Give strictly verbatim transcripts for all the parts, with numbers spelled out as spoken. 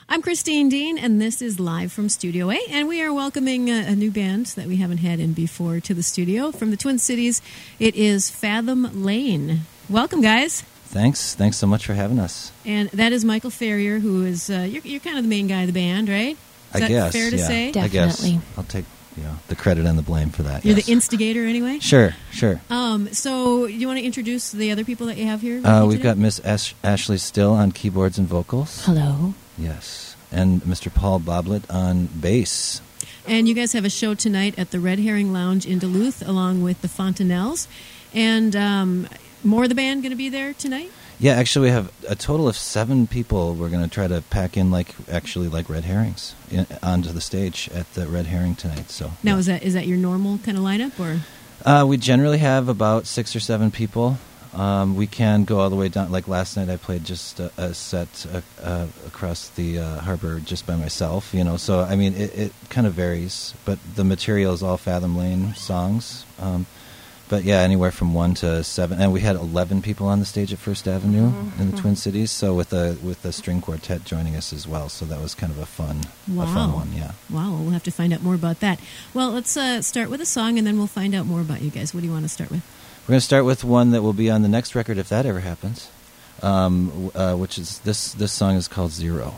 I'm Christine Dean, and this is Live from Studio A, and we are welcoming a, a new band that we haven't had in before to the studio. From the Twin Cities, it is Fathom Lane. Welcome, guys. Thanks. Thanks so much for having us. And that is Michael Ferrier, who is, uh, you're, you're kind of the main guy of the band, right? Is I that guess, fair to yeah. say? Definitely. I guess I'll take you know, the credit and the blame for that. You're yes. the instigator anyway? Sure, sure. Um, so you want to introduce the other people that you have here? Uh, we've got Miss Ash- Ashley Still on keyboards and vocals. Hello. Yes. And Mister Paul Boblet on bass. And you guys have a show tonight at the Red Herring Lounge in Duluth, along with the Fontanelles. And um, more of the band going to be there tonight? Yeah, actually we have a total of seven people we're going to try to pack in like actually like red herrings in, onto the stage at the Red Herring tonight. So Now, yeah. is that is that your normal kind of lineup? Or Uh, we generally have about six or seven people. Um, we can go all the way down. Like last night, I played just a, a set uh, uh, across the uh, harbor just by myself. You know, so I mean, it, it kind of varies. But the material is all Fathom Lane songs. Um, but yeah, anywhere from one to seven. And we had eleven people on the stage at First Avenue Mm-hmm. in the Twin Cities. So with a with a string quartet joining us as well. So that was kind of a fun, wow. a fun one. Yeah. Wow, we'll have to find out more about that. Well, let's uh, start with a song, and then we'll find out more about you guys. What do you want to start with? We're going to start with one that will be on the next record if that ever happens, um, uh, which is this. This song is called Zero.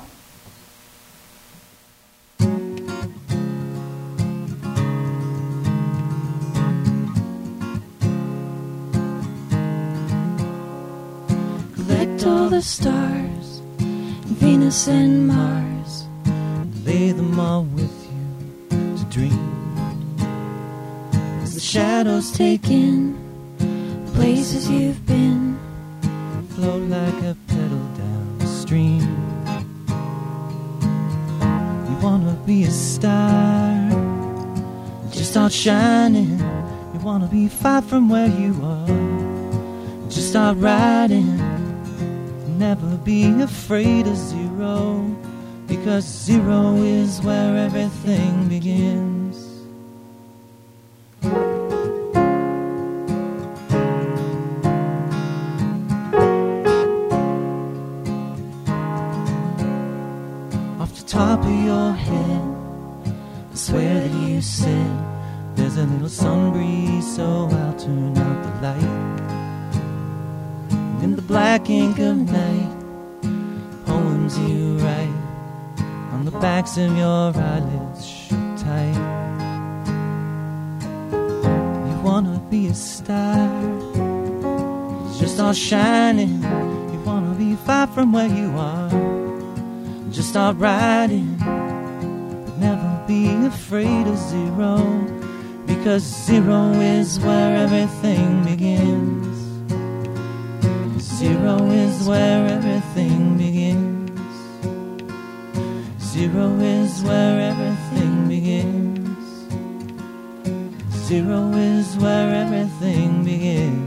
Collect all the stars, Venus and Mars. Lay them all with you to dream. As the shadows take in the places you've been. Float like a pedal down the stream. You wanna be a star, just start shining. You wanna be far from where you are, just start riding. Never be afraid of zero, because zero is where everything begins. Off the top of your head, I swear that you said there's a little sun breeze, so I'll turn out the light. In the black ink of night, poems you write on the backs of your eyelids shut tight. You wanna be a star, just start shining. You wanna be far from where you are, just start riding. But never be afraid of zero, because zero is where everything begins. Zero is where everything begins. Zero is where everything begins. Zero is where everything begins.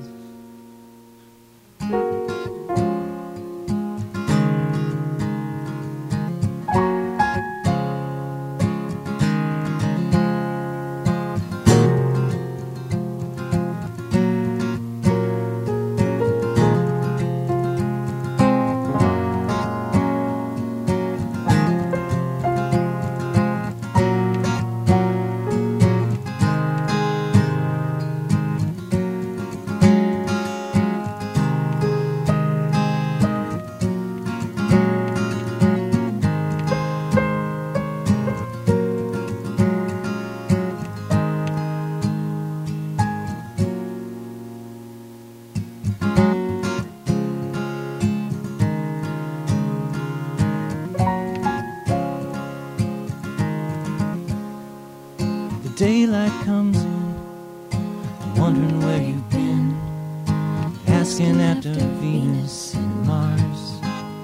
Daylight comes in, I'm wondering where you've been, asking after Venus and Mars.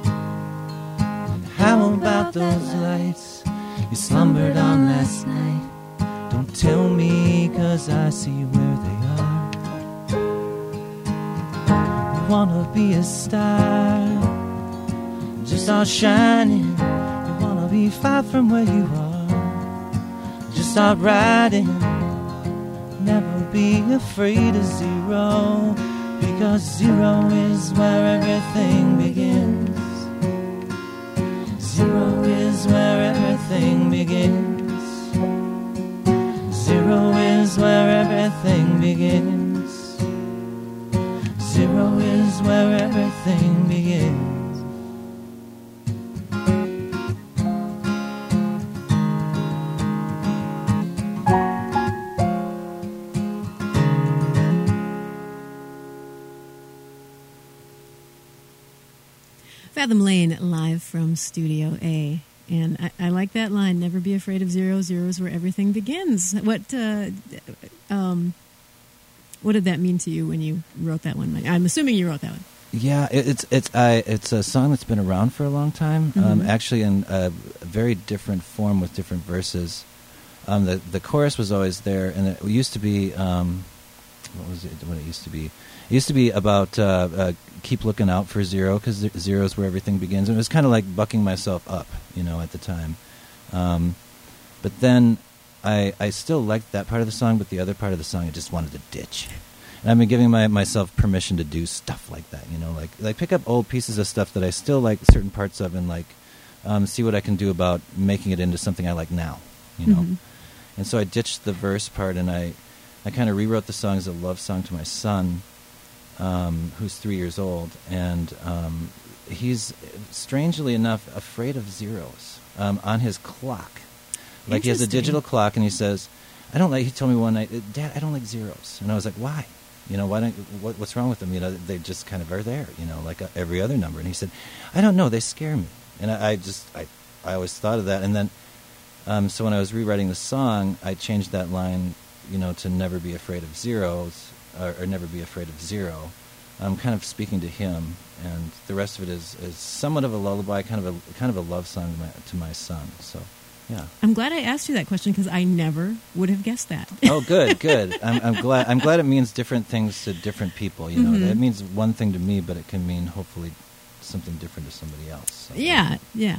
How about those lights you slumbered on last night? Don't tell me, 'cause I see where they are. You wanna be a star, just start shining. You wanna be far from where you are, start riding. Never be afraid of zero, because zero is where everything begins. Zero everything begins. Zero is where everything begins. Zero is where everything begins. Fathom Lane live from Studio A. And I, I like that line, never be afraid of zero. Zero is where everything begins. What uh, um, what did that mean to you when you wrote that one? I'm assuming you wrote that one. Yeah, it, it's it's I it's a song that's been around for a long time. Mm-hmm. Um, actually, in a very different form with different verses. Um, the the chorus was always there, and it used to be um, what was it? What it used to be? It used to be about uh, uh, keep looking out for zero, because zero is where everything begins. And it was kind of like bucking myself up, you know, at the time. Um, but then I I still liked that part of the song, but the other part of the song I just wanted to ditch. And I've been giving my, myself permission to do stuff like that, you know, like like pick up old pieces of stuff that I still like certain parts of, and like um, see what I can do about making it into something I like now, you know. Mm-hmm. And so I ditched the verse part, and I, I kind of rewrote the song as a love song to my son, um, who's three years old, and um, he's strangely enough afraid of zeros um, on his clock. Like he has a digital clock, and he says, "I don't like." He told me one night, "Dad, I don't like zeros," and I was like, "Why? You know, why don't? What, what's wrong with them? You know, they just kind of are there, you know, like every other number." And he said, "I don't know. They scare me." And I, I just, I, I always thought of that, and then. Um, so when I was rewriting the song, I changed that line, you know, to never be afraid of zeros, or, or never be afraid of zero. I'm kind of speaking to him, and the rest of it is, is somewhat of a lullaby, kind of a kind of a love song to my, to my son. So, yeah. I'm glad I asked you that question because I never would have guessed that. Oh, good, good. I'm, I'm glad. I'm glad it means different things to different people. You know, Mm-hmm. it means one thing to me, but it can mean hopefully something different to somebody else. So. Yeah, yeah.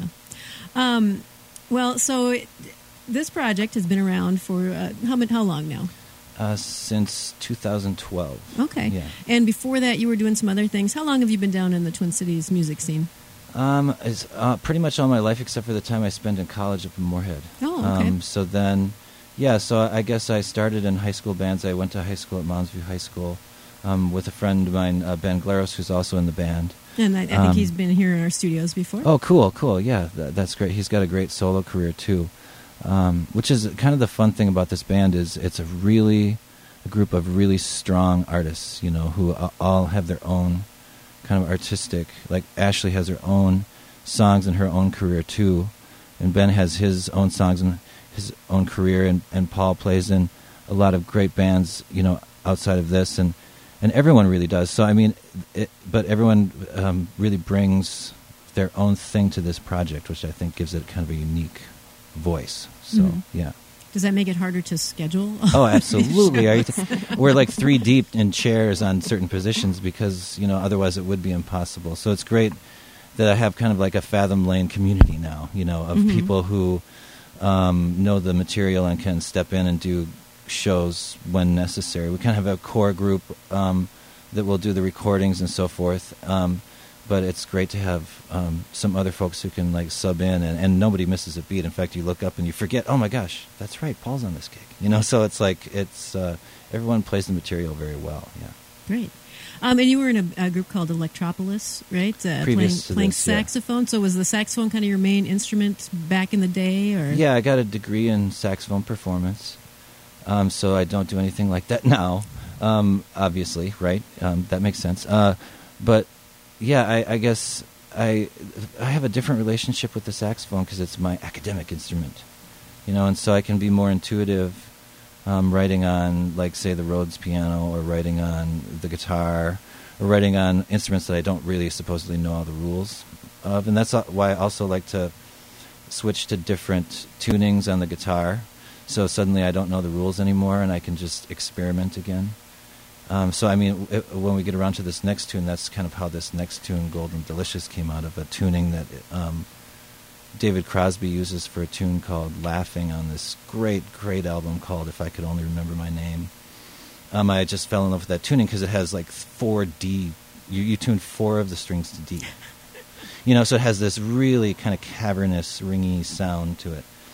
Um, Well, so it, this project has been around for uh, how how long now? Uh, since two thousand twelve. Okay. Yeah. And before that, you were doing some other things. How long have you been down in the Twin Cities music scene? Um, it's uh, pretty much all my life, except for the time I spent in college up in Moorhead. Oh, okay. Um, so then, yeah. So I guess I started in high school bands. I went to high school at Moundsview High School um, with a friend of mine, uh, Ben Glaros, who's also in the band. And I, I think Um, he's been here in our studios before. Oh, cool, cool. Yeah, that, that's great. He's got a great solo career too, um, which is kind of the fun thing about this band is it's a really a group of really strong artists, you know, who a- all have their own kind of artistic. Like Ashley has her own songs in her own career too, and Ben has his own songs in his own career, and, and Paul plays in a lot of great bands, you know, outside of this, and. And everyone really does. So, I mean, it, but everyone um, really brings their own thing to this project, which I think gives it kind of a unique voice. So, Mhm. yeah. Does that make it harder to schedule? Oh, absolutely. Are you th- we're like three deep in chairs on certain positions because, you know, otherwise it would be impossible. So it's great that I have kind of like a Fathom Lane community now, you know, of Mhm. people who um, know the material and can step in and do shows when necessary. We kind of have a core group um, that will do the recordings and so forth, um, but it's great to have um, some other folks who can like sub in, and, and nobody misses a beat. In fact, you look up and you forget, oh my gosh, that's right, Paul's on this gig. You know, so it's like it's uh, everyone plays the material very well. Yeah. Great. Um, and you were in a, a group called Electropolis, right? Uh, playing Previous to playing this, yeah. saxophone. So was the saxophone kind of your main instrument back in the day, or Yeah, I got a degree in saxophone performance. Um, so I don't do anything like that now, um, obviously, right? Um, that makes sense. Uh, but, yeah, I, I guess I I have a different relationship with the saxophone because it's my academic instrument, you know, and so I can be more intuitive um, writing on, like, say, the Rhodes piano, or writing on the guitar, or writing on instruments that I don't really supposedly know all the rules of. And that's why I also like to switch to different tunings on the guitar. So suddenly I don't know the rules anymore, and I can just experiment again. Um, so, I mean, it, when we get around to this next tune, that's kind of how this next tune, Golden Delicious, came out of, a tuning that um, David Crosby uses for a tune called Laughing on this great, great album called If I Could Only Remember My Name. Um, I just fell in love with that tuning because it has like four D. You, you tune four of the strings to D. You know, so it has this really kind of cavernous, ringy sound to it.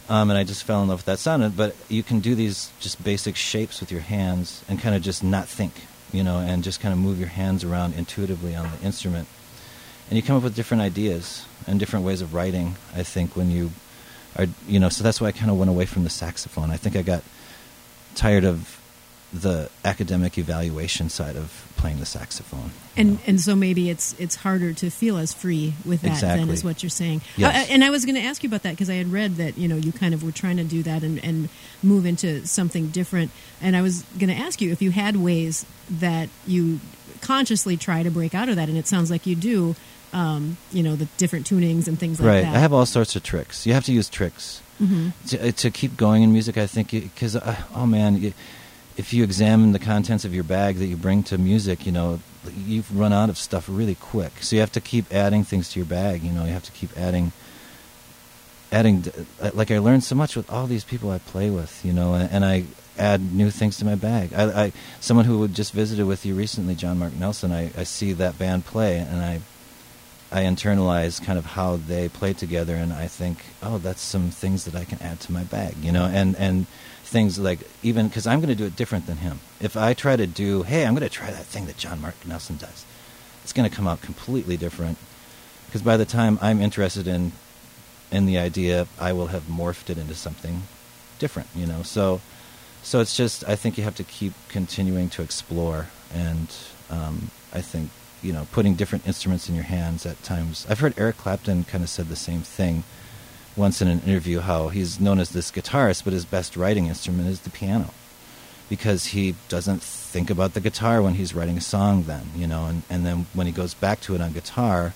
Um, and I just fell in love with that sound. But you can do these just basic shapes with your hands and kind of just not think, you know, and just kind of move your hands around intuitively on the instrument. And you come up with different ideas and different ways of writing, I think, when you are, you know, so that's why I kind of went away from the saxophone. I think I got tired of the academic evaluation side of playing the saxophone. And know. and so maybe it's it's harder to feel as free with that Exactly. then, is what you're saying. Yes. Uh, and I was going to ask you about that because I had read that, you know, you kind of were trying to do that and, and move into something different. And I was going to ask you if you had ways that you consciously try to break out of that, and it sounds like you do, um, you know, the different tunings and things like right. that. I have all sorts of tricks. You have to use tricks Mm-hmm. to, to keep going in music, I think, because, uh, oh man, you, if you examine the contents of your bag that you bring to music, you know, you've run out of stuff really quick. So you have to keep adding things to your bag. You know, you have to keep adding, adding. Like I learned so much with all these people I play with, you know, and, and I add new things to my bag. I, I someone who just visited with you recently, John Mark Nelson. I, I see that band play, and I, I internalize kind of how they play together, and I think, oh, that's some things that I can add to my bag, you know, and and. Things like, even because I'm going to do it different than him. If I try to do, hey, I'm going to try that thing that John Mark Nelson does, it's going to come out completely different. Because by the time I'm interested in in the idea, I will have morphed it into something different, you know. So, so it's just, I think you have to keep continuing to explore, and um, I think, you know, putting different instruments in your hands at times. I've heard Eric Clapton kind of said the same thing once in an interview, how he's known as this guitarist, but his best writing instrument is the piano, because he doesn't think about the guitar when he's writing a song then, you know, and, and then when he goes back to it on guitar,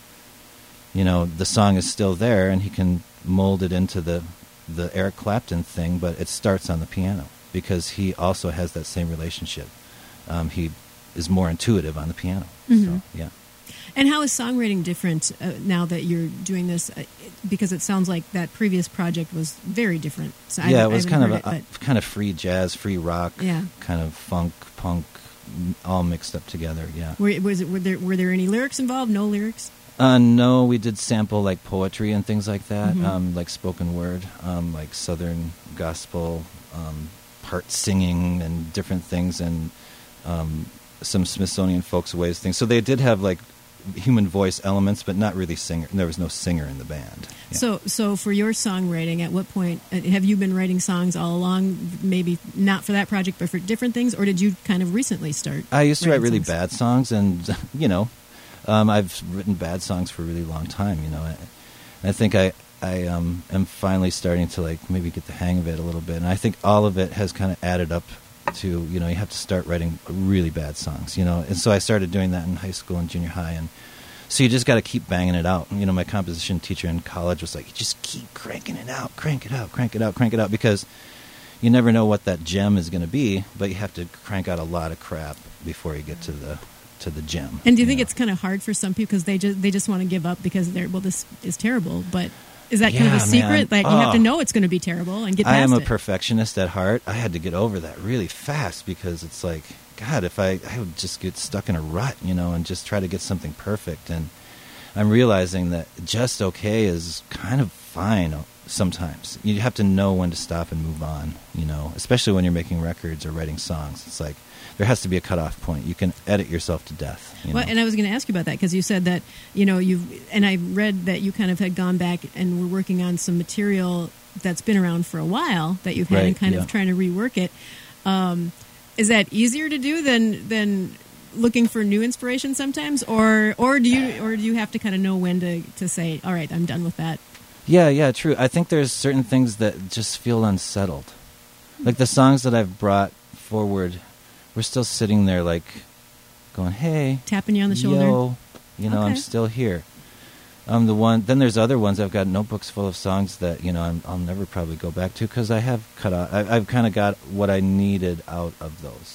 you know, the song is still there, and he can mold it into the, the Eric Clapton thing, but it starts on the piano, because he also has that same relationship. Um, he is more intuitive on the piano, Mm-hmm. so, yeah. And how is songwriting different uh, now that you're doing this? Uh, because it sounds like that previous project was very different. So yeah, I, it was I kind of it, a, a kind of free jazz, free rock, yeah. kind of funk, punk, all mixed up together. Yeah. Were, was it, were there were there any lyrics involved? No lyrics? Uh, no, we did sample like poetry and things like that, Mm-hmm. um, like spoken word, um, like Southern gospel, um, part singing and different things, and um, some Smithsonian Folks Ways things. So they did have like human voice elements, but not really singer. There was no singer in the band. Yeah. So, so for your songwriting, at what point uh, have you been writing songs all along? Maybe not for that project, but for different things, or did you kind of recently start? I used to write writing really songs? bad songs, and you know, um, I've written bad songs for a really long time. You know, and I think I I um, am finally starting to like maybe get the hang of it a little bit, and I think all of it has kind of added up to, you know, you have to start writing really bad songs, you know, and so I started doing that in high school and junior high, and so you just got to keep banging it out. You know, my composition teacher in college was like, you just keep cranking it out, crank it out, crank it out, crank it out, because you never know what that gem is going to be, but you have to crank out a lot of crap before you get to the to the gem. And do you think know? it's kind of hard for some people because they just they just want to give up because they're, well, this is terrible, but is that kind of Yeah, a secret? man. Like you have to Oh. know it's going to be terrible and get past I am a it. perfectionist at heart. I had to get over that really fast, because it's like, God, if I, I would just get stuck in a rut, you know, and just try to get something perfect. And I'm realizing that just okay is kind of fine sometimes. You have to know when to stop and move on, you know, especially when you're making records or writing songs. It's like there has to be a cutoff point. You can edit yourself to death. You Well, know? and I was going to ask you about that because you said that, you know, you've, and I read that you kind of had gone back and were working on some material that's been around for a while that you've had Right, and kind yeah. of trying to rework it. Um, is that easier to do than than looking for new inspiration sometimes, or or do you or do you have to kind of know when to, to say, all right, I'm done with that? Yeah, yeah, true. I think there's certain things that just feel unsettled. Like the songs that I've brought forward, we're still sitting there like going, hey, Tapping you on the shoulder. yo, you know, I'm Okay. still here. Um, the one. Then there's other ones. I've got notebooks full of songs that, you know, I'm, I'll never probably go back to because I have cut out. I, I've kind of got what I needed out of those.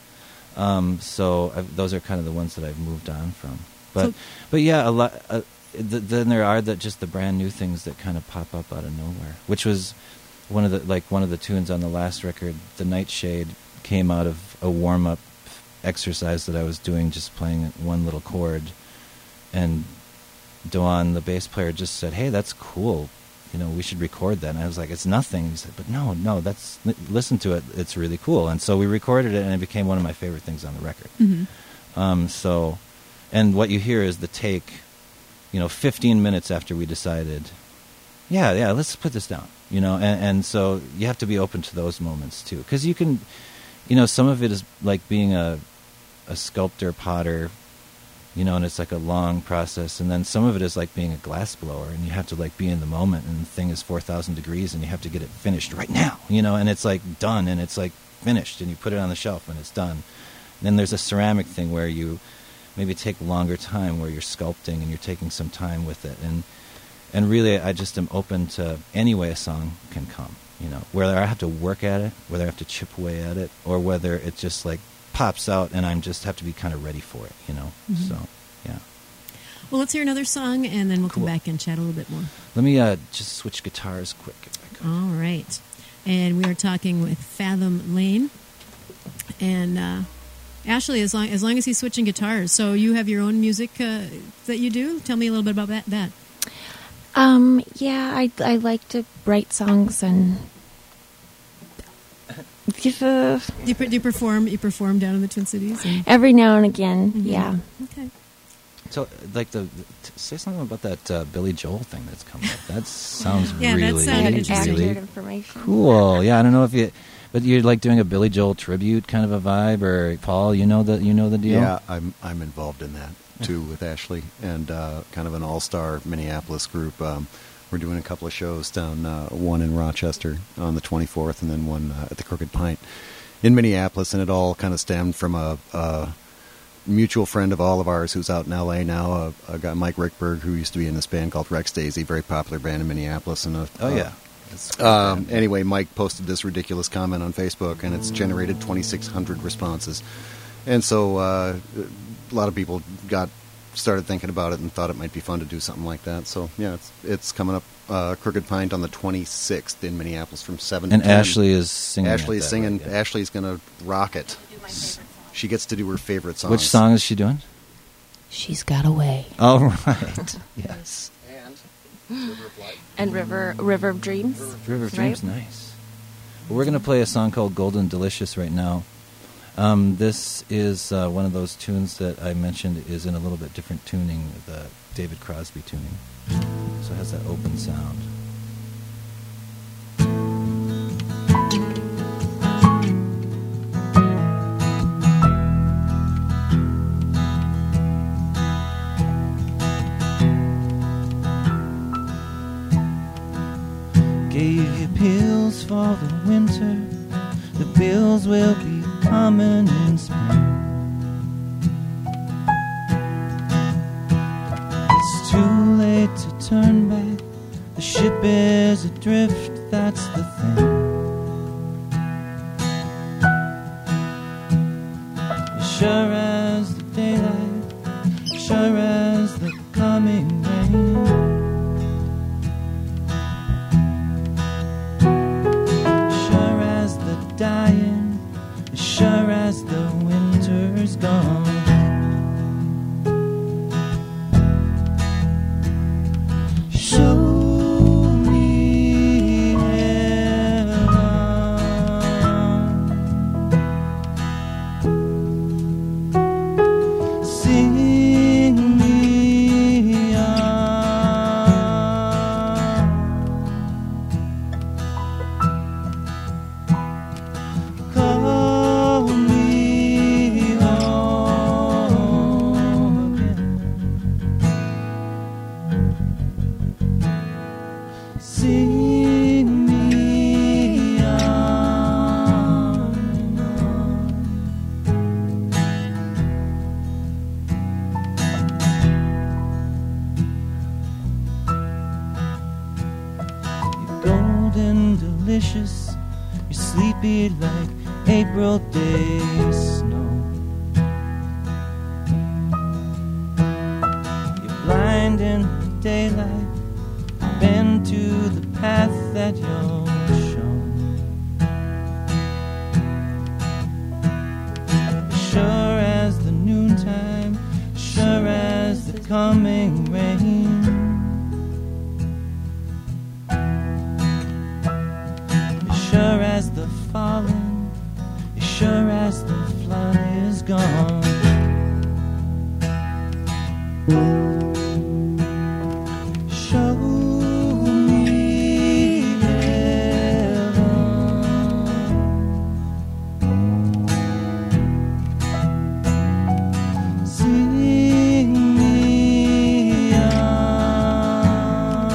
Um, so I've, those are kind of the ones that I've moved on from. But So- but yeah, a lot. Uh, th- then there are the just the brand new things that kind of pop up out of nowhere, which was one of the like one of the tunes on the last record. The Nightshade came out of a warm up exercise that I was doing, just playing one little chord, and Doan, the bass player, just said, "Hey, that's cool. you know, we should record that. And I was like, it's nothing. He said, but no, no, that's, listen to it. It's really cool. And so we recorded it, and it became one of my favorite things on the record. Mm-hmm. Um, so, and what you hear is the take, you know, fifteen minutes after we decided, yeah, yeah, let's put this down, you know, and, and so you have to be open to those moments too. Because you can, you know, some of it is like being a, a sculptor, potter, you know, and it's like a long process. And then some of it is like being a glass blower, and you have to like be in the moment, and the thing is four thousand degrees, and you have to get it finished right now, you know, and it's like done, and it's like finished, and you put it on the shelf, and it's done. And then there's a ceramic thing where you maybe take a longer time, where you're sculpting, and you're taking some time with it. And and really, I just am open to any way a song can come, you know, whether I have to work at it, whether I have to chip away at it, or whether it just like pops out and I'm just have to be kind of ready for it, you know. Mm-hmm. So, yeah. Well, let's hear another song, and then we'll cool. come back and chat a little bit more. Let me uh, just switch guitars quick. If I could. All right. And we are talking with Fathom Lane. And uh, Ashley, as long, as long as he's switching guitars, so you have your own music uh, that you do? Tell me a little bit about that. that. Um, yeah, I, I like to write songs and... Give a, do, you, do you perform? You perform down in the Twin Cities? And... Every now and again, mm-hmm. yeah. Okay. So, like the, t- say something about that uh, Billy Joel thing that's coming up. That sounds yeah, really, that sounded interesting. really information. cool. Yeah, I don't know if you, but you're like doing a Billy Joel tribute kind of a vibe, or Paul, you know the you know the deal. Yeah, I'm I'm involved in that too with Ashley, and uh, kind of an all-star Minneapolis group. Um, We're doing a couple of shows down, uh, one in Rochester on the twenty-fourth, and then one uh, at the Crooked Pint in Minneapolis. And it all kind of stemmed from a, a mutual friend of all of ours who's out in L A now, a, a guy, Mike Rickberg, who used to be in this band called Rex Daisy, very popular band in Minneapolis. And a, oh, yeah. Uh, um, anyway, Mike posted this ridiculous comment on Facebook, and it's generated twenty-six hundred responses. And so uh, a lot of people got... started thinking about it and thought it might be fun to do something like that. So, yeah, it's it's coming up, uh, Crooked Pint on the twenty-sixth in Minneapolis from seven and to ten. And Ashley is singing. Ashley is that, singing. right? Yeah. Ashley's going to rock it. She gets to do her favorite song. Which song is she doing? She's Got Away. Oh, right. Yes. And River of Light. And River, River of Dreams. River of right? Dreams, nice. Well, we're going to play a song called Golden Delicious right now. Um, this is uh, one of those tunes that I mentioned is in a little bit different tuning, the David Crosby tuning. So it has that open sound. Gave you pills for the winter. The bills will be coming in spring. It's too late to turn back. The ship is adrift, that's the thing. As sure as the daylight, sure as the coming rain. Dying, as sure as the winter's gone. Show me heaven. Sing me on. Delicious, you're sleepy like April day snow. You're blind in the daylight, bend to the path that you're shown. Sure as the noontime, sure as the coming rain. sure as the falling, as sure as the flood is gone. Show me heaven. Sing me on.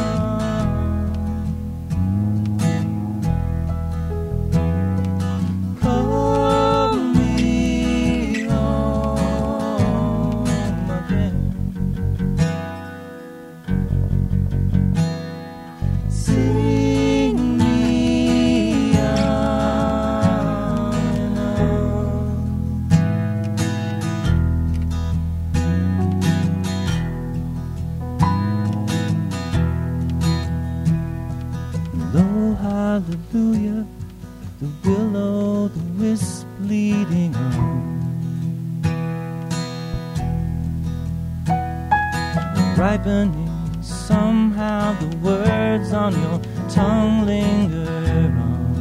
Call me home again. Sing me on and on. Low hallelujah, the willow, the wisp leading on. Ripening, somehow the words on your tongue linger on.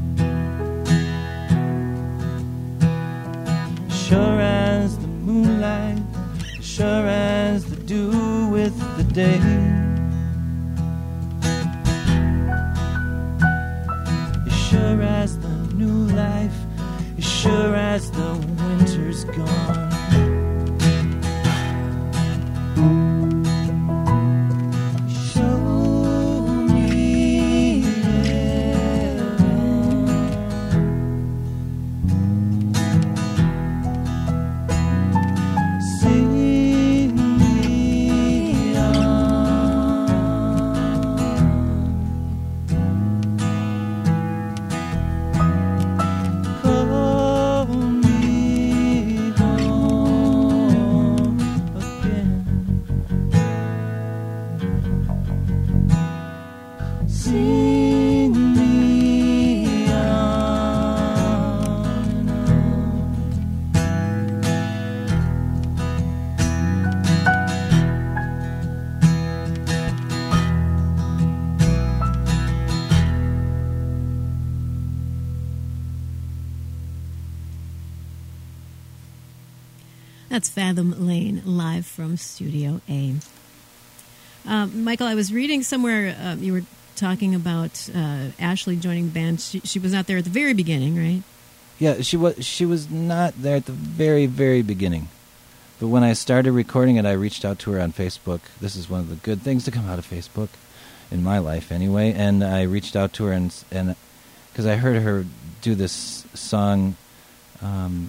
Sure as the moonlight, sure as the dew with the day. As sure as the new life, as sure as the winter's gone. Show me heaven. Sing me on. Call me home again. Sing me on and That's Fathom Lane, live from Studio A. Uh, Michael, I was reading somewhere uh, you were talking about uh, Ashley joining the band. She, she was not there at the very beginning, right? Yeah, she was she was not there at the very, very beginning. But when I started recording it, I reached out to her on Facebook. This is one of the good things to come out of Facebook, in my life anyway. And I reached out to her, and and because I heard her do this song um,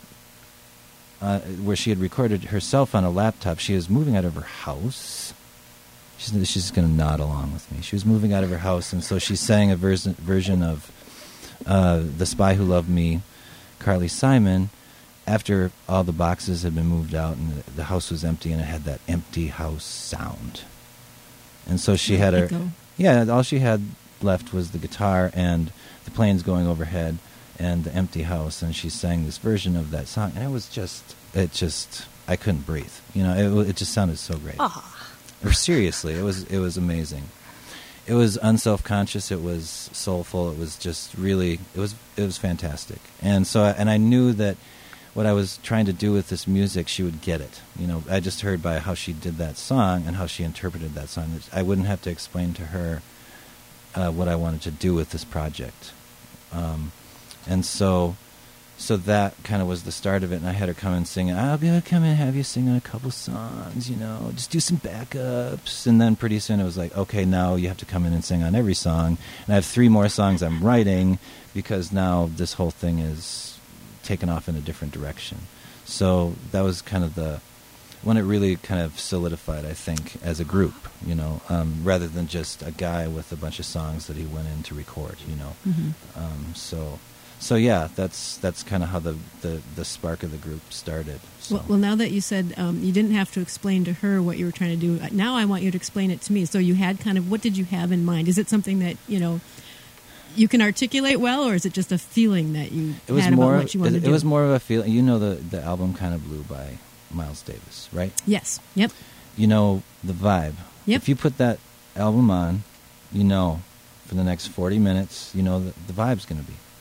uh, where she had recorded herself on a laptop. She was moving out of her house. She's, she's going to nod along with me. She was moving out of her house, and so she sang a version, version of uh, The Spy Who Loved Me, Carly Simon, after all the boxes had been moved out and the, the house was empty, and it had that empty house sound. And so she had her... Echo. Yeah, all she had left was the guitar and the planes going overhead and the empty house, and she sang this version of that song, and it was just... It just... I couldn't breathe. You know, it, it just sounded so great. Ah. Or seriously, it was it was amazing. It was unself-conscious. It was soulful. It was just really it was it was fantastic. And so and I knew that what I was trying to do with this music, she would get it. You know, I just heard by how she did that song and how she interpreted that song that I wouldn't have to explain to her uh, what I wanted to do with this project. Um, and so. So that kind of was the start of it, and I had her come and sing. I'll be able to come and have you sing on a couple songs, you know, just do some backups. And then pretty soon it was like, okay, now you have to come in and sing on every song. And I have three more songs I'm writing because now this whole thing is taken off in a different direction. So that was kind of the when it really kind of solidified, I think, as a group, you know, um, rather than just a guy with a bunch of songs that he went in to record, you know. Mm-hmm. Um, so... So yeah, that's that's kind of how the, the, the spark of the group started. So. Well, well, now that you said um, you didn't have to explain to her what you were trying to do, now I want you to explain it to me. So you had kind of, what did you have in mind? Is it something that, you know, you can articulate well, or is it just a feeling that you it was had more, about what you wanted it, to do? It was more of a feeling. You know the, the album Kind of Blue by Miles Davis, right? Yes. Yep. You know the vibe. Yep. If you put that album on, you know for the next forty minutes, you know the, the vibe's going to be.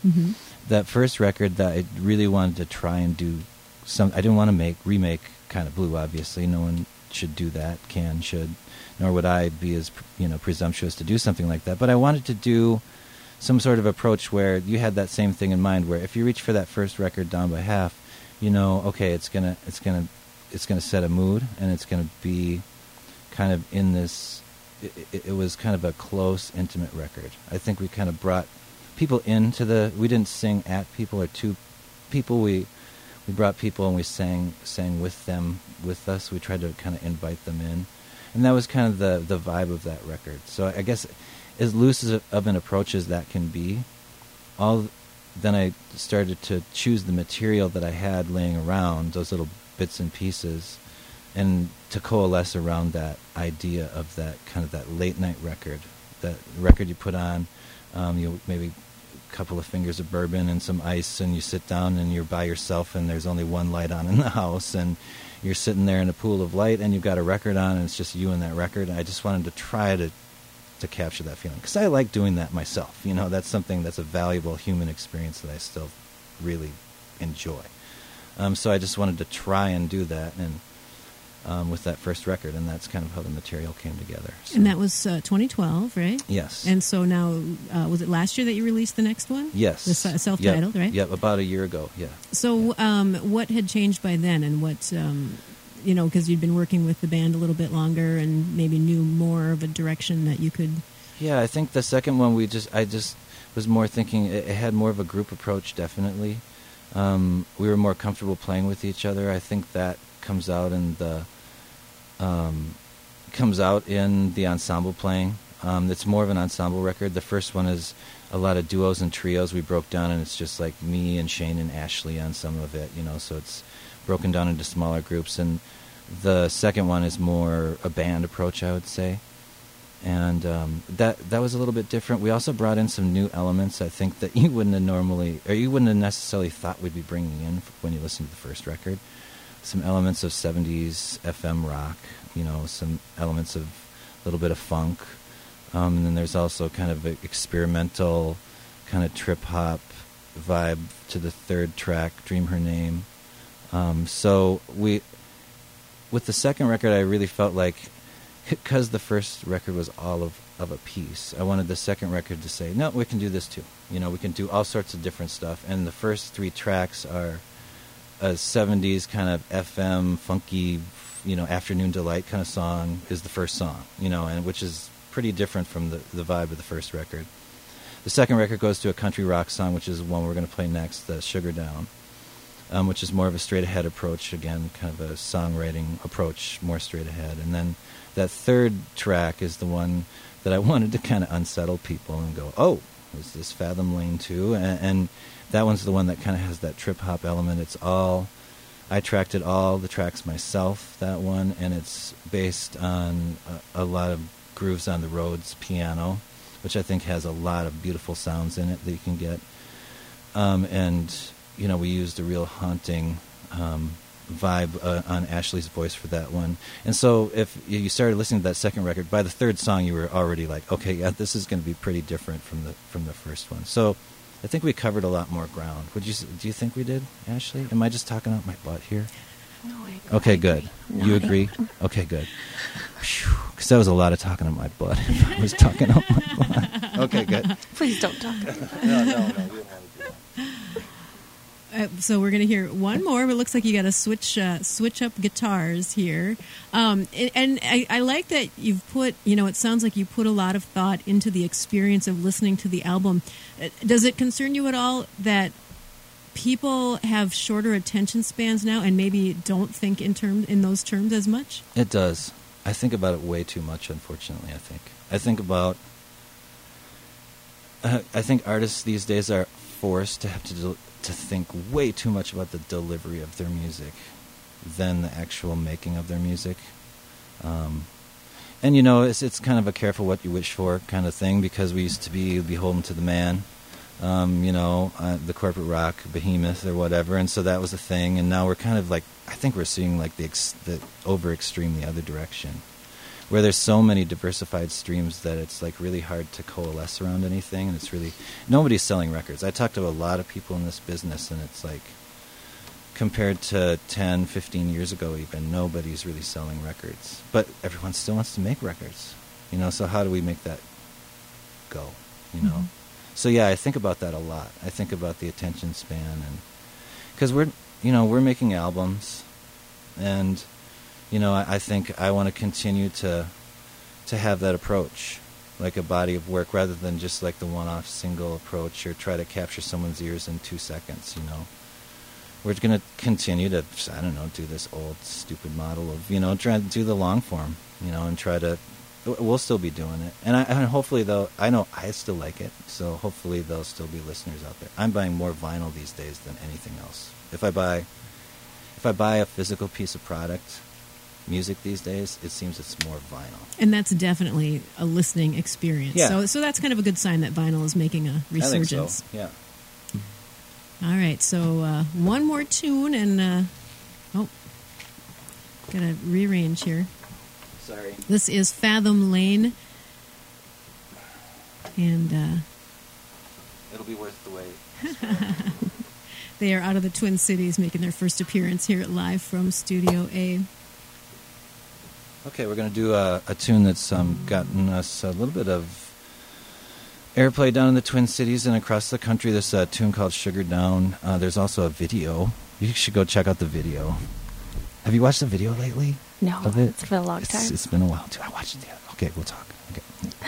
Mm-hmm. That first record, that I really wanted to try and do some. I didn't want to make remake kind of Blue. Obviously, no one should do that. Can should, nor would I be as you know presumptuous to do something like that. But I wanted to do some sort of approach where you had that same thing in mind. Where if you reach for that first record, Down by Half, you know, okay, it's gonna, it's gonna, it's gonna set a mood, and it's gonna be kind of in this. It, it was kind of a close, intimate record. I think we kind of brought people into the. We didn't sing at people or to people. We we brought people and we sang sang with them, with us. We tried to kind of invite them in, and that was kind of the the vibe of that record. So I guess as loose as of an approach as that can be, all then I started to choose the material that I had laying around, those little bits and pieces, and to coalesce around that idea of that kind of that late night record, that record you put on, um, you maybe a couple of fingers of bourbon and some ice, and you sit down and you're by yourself and there's only one light on in the house, and you're sitting there in a pool of light and you've got a record on and it's just you and that record. And I just wanted to try to to capture that feeling because I like doing that myself. You know, that's something that's a valuable human experience that I still really enjoy. Um, so I just wanted to try and do that, and um, with that first record, and that's kind of how the material came together. So. And that was uh, twenty twelve, right? Yes. And so now, uh, was it last year that you released the next one? Yes. The s- self-titled, yep. right? Yep, about a year ago, yeah. So um, what had changed by then, and what, um, you know, because you'd been working with the band a little bit longer and maybe knew more of a direction that you could... Yeah, I think the second one, we just I just was more thinking, it, it had more of a group approach, definitely. Um, we were more comfortable playing with each other. I think that comes out in the um, comes out in the ensemble playing. Um, it's more of an ensemble record. The first one is a lot of duos and trios. We broke down, and it's just like me and Shane and Ashley on some of it, you know. So it's broken down into smaller groups. And the second one is more a band approach, I would say. And um, that that was a little bit different. We also brought in some new elements, I think, that you wouldn't have normally, or you wouldn't have necessarily thought we'd be bringing in when you listen to the first record. Some elements of seventies F M rock, you know, some elements of a little bit of funk. Um, and then there's also kind of an experimental, kind of trip-hop vibe to the third track, Dream Her Name. Um, so we, with the second record, I really felt like, because the first record was all of, of a piece, I wanted the second record to say, no, we can do this too. You know, we can do all sorts of different stuff. And the first three tracks are a seventies kind of F M, funky, you know, afternoon delight kind of song is the first song, you know, and which is pretty different from the, the vibe of the first record. The second record goes to a country rock song, which is one we're going to play next, the Sugar Down, um, which is more of a straight-ahead approach, again, kind of a songwriting approach, more straight ahead. And then that third track is the one that I wanted to kind of unsettle people and go, oh, is this Fathom Lane too? And, and that one's the one that kind of has that trip-hop element. It's all, I tracked it all, the tracks myself, that one, and it's based on a, a lot of grooves on the Rhodes piano, which I think has a lot of beautiful sounds in it that you can get. Um, and, you know, we used a real haunting um vibe uh, on Ashley's voice for that one. And so if you started listening to that second record, by the third song you were already like, okay, yeah, this is going to be pretty different from the from the first one. So I think we covered a lot more ground. Would you do you think we did, Ashley? Am I just talking out my butt here? No, I agree. Okay, good. No, you I agree? Okay, good. Because that was a lot of talking out my butt. I was talking out my butt. Okay, good. Please don't talk. no, no, no. We don't want to do that. Uh, so we're going to hear one more, but it looks like you got to switch uh, switch up guitars here. Um, and and I, I like that you've put, you know, it sounds like you put a lot of thought into the experience of listening to the album. Uh, does it concern you at all that people have shorter attention spans now and maybe don't think in term, in those terms as much? It does. I think about it way too much, unfortunately, I think. I think about... Uh, I think artists these days are forced to have to... Del- to think way too much about the delivery of their music than the actual making of their music. Um, and, you know, it's it's kind of a careful what you wish for kind of thing, because we used to be beholden to the man, um, you know, uh, the corporate rock behemoth or whatever, and so that was a thing. And now we're kind of like, I think we're seeing like the, ex- the over extreme the other direction, where there's so many diversified streams that it's like really hard to coalesce around anything, and it's really nobody's selling records. I talked to a lot of people in this business, and it's like compared to ten, fifteen years ago even, nobody's really selling records. But everyone still wants to make records, you know, so how do we make that go, you know? Mm-hmm. So yeah, I think about that a lot. I think about the attention span, and because we're, you know, we're making albums, and you know, I, I think I want to continue to to have that approach, like a body of work, rather than just like the one-off single approach or try to capture someone's ears in two seconds, you know. We're going to continue to, I don't know, do this old, stupid model of, you know, try to do the long form, you know, and try to, we'll still be doing it. And, I, and hopefully, though, I know I still like it, so hopefully there'll still be listeners out there. I'm buying more vinyl these days than anything else. If I buy, if I buy a physical piece of product, music these days, it seems it's more vinyl. And that's definitely a listening experience. Yeah. So so that's kind of a good sign that vinyl is making a resurgence. I think so, yeah. All right, so uh, one more tune, and uh, oh, gotta rearrange here. Sorry. This is Fathom Lane, and uh, it'll be worth the wait. They are out of the Twin Cities, making their first appearance here at Live from Studio A. Okay, we're going to do a, a tune that's um, gotten us a little bit of airplay down in the Twin Cities and across the country. This uh, tune called Sugar Down. Uh, there's also a video. You should go check out the video. Have you watched the video lately? No, of it? It's been a long it's, time. It's been a while, too. I watched it the other. Okay, we'll talk. Okay.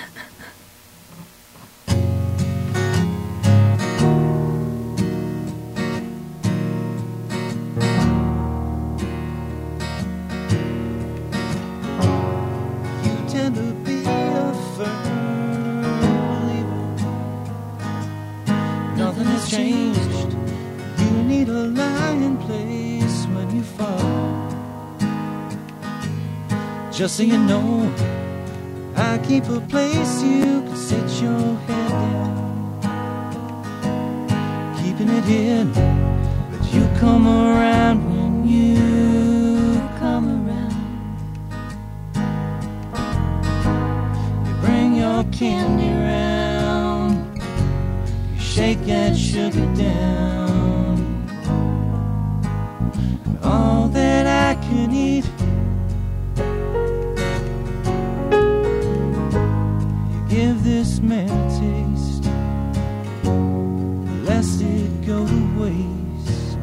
To be a firm believer, nothing has changed. You need a lying place when you fall. Just so you know, I keep a place you can sit your head down, keeping it in, but you come around when you come around. Your candy round, you shake that sugar down, and all that I can eat, you give this man a taste, lest it go to waste.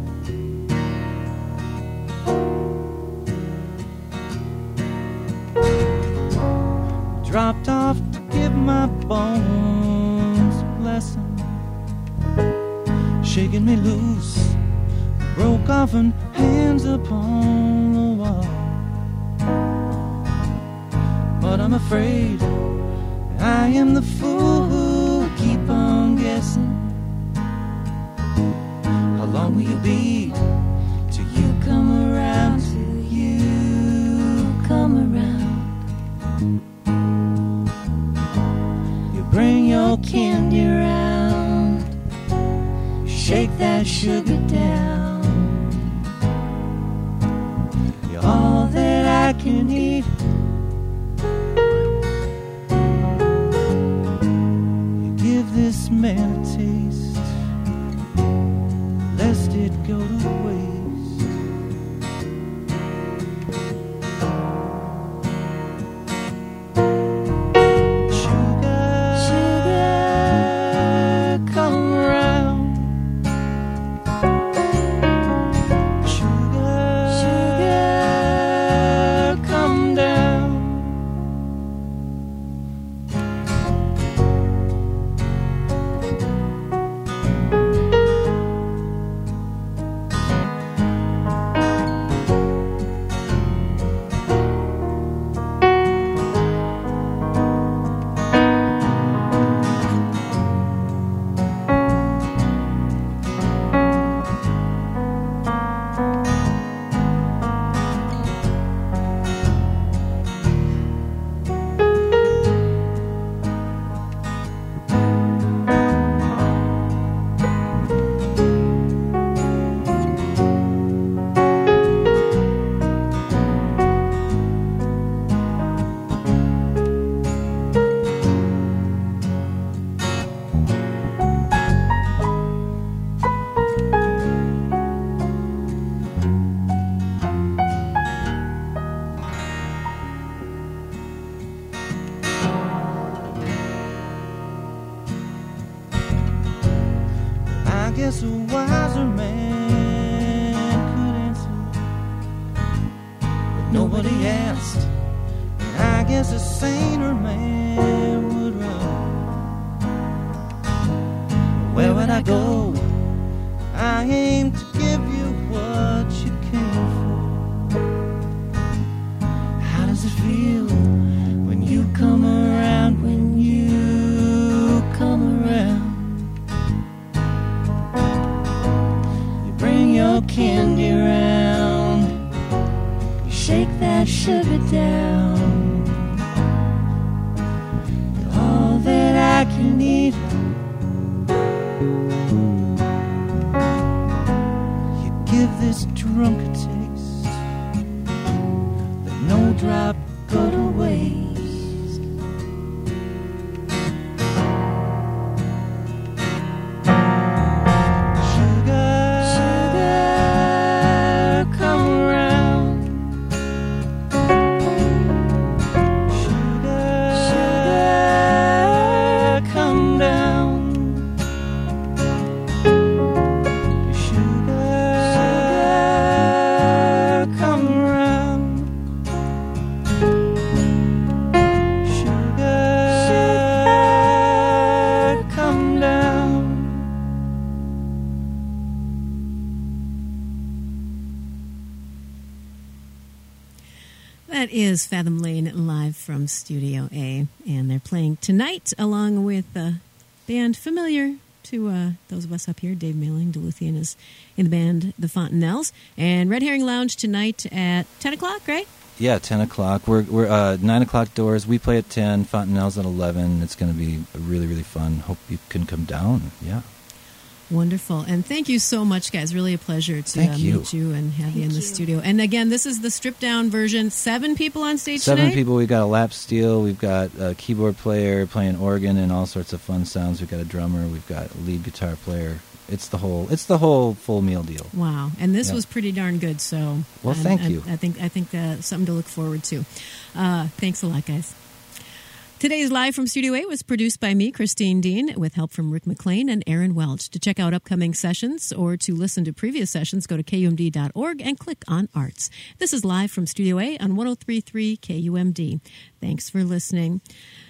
Dropped off to give my bones a blessing, shaking me loose, broke off and hands upon the wall. But I'm afraid I am the fool who keep on guessing. How long will you be till you come around, till you come around? Bring your candy round, shake that sugar down. You're all that I can eat. You give this man a taste, lest it go to waste. guess a wiser man could answer, but nobody asked. And I guess a saner man would run. Where would I go? I aim to give you what you came for. How does it feel when you come around, when you come around? You bring your candy around, you shake that sugar down. You're all that I can eat. Give this drunk a taste, let no drop go to waste. Sugar, sugar, come around. Sugar, sugar, come down. That is Fathom Lane live from Studio A, and they're playing tonight along with a band familiar to uh, those of us up here. Dave Mailing, Duluthian, is in the band The Fontanelles, and Red Herring Lounge tonight at ten o'clock, right? Yeah, ten o'clock. We're we're uh, nine o'clock doors. We play at ten. Fontanelles at eleven. It's going to be really really fun. Hope you can come down. Yeah. Wonderful. And thank you so much, guys. Really a pleasure to uh, you. meet you and have Thank you in the you. studio. And again, this is the stripped down version. Seven people on stage Seven today? people. We've got a lap steel. We've got a keyboard player playing organ and all sorts of fun sounds. We've got a drummer. We've got a lead guitar player. It's the whole. It's the whole full meal deal. Wow. And this Yeah. was pretty darn good. So, Well, um, thank I, you. I think I think uh, something to look forward to. Uh, thanks a lot, guys. Today's Live from Studio A was produced by me, Christine Dean, with help from Rick McLean and Aaron Welch. To check out upcoming sessions or to listen to previous sessions, go to K U M D dot org and click on Arts. This is Live from Studio A on one oh three point three K U M D. Thanks for listening.